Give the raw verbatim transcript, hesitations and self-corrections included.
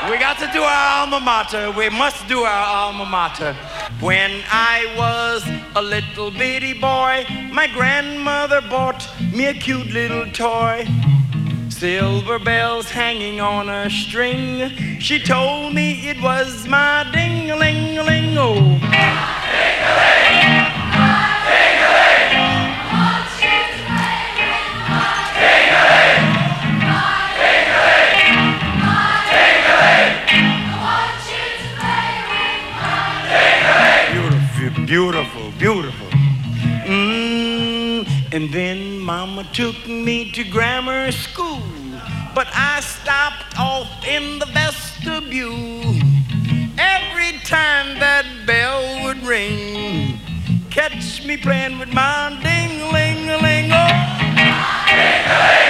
We got to do our alma mater. We must do our alma mater. When I was a little bitty boy, my grandmother bought me a cute little toy. Silver bells hanging on a string. She told me it was my ding-a-ling-a-ling-o. Ding-a-ling, ding-a-ling. Want you to play with my ding-a-ling, my ding-a-ling, my ding-a-ling. I want you to play with my Beautiful, ding-a-ling. beautiful, beautiful. Mm, and then Mama took me to grammar school, but I stopped off in the vestibule. Every time that bell would ring, catch me playing with my ding-a-ling-a-ling-o. Ding-a-ling.